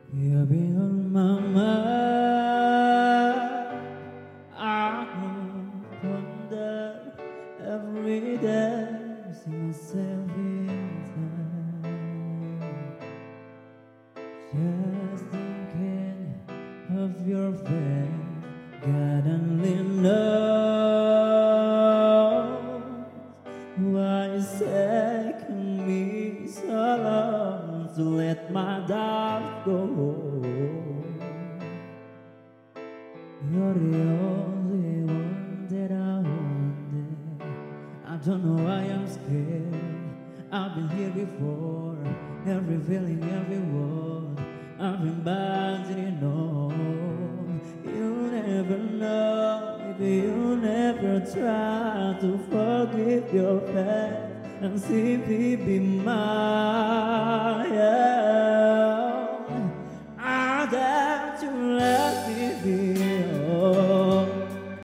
You've been on my mind. I wonder every day, see myself inside. Just thinking of your face, God only knows why it's taken me so long to let my doubts go. You're the only one that I wanted. I don't know why I'm scared. I've been here before. Every feeling, every word, I've been bounding on. You never know if you never try to forgive your past and simply be mine. I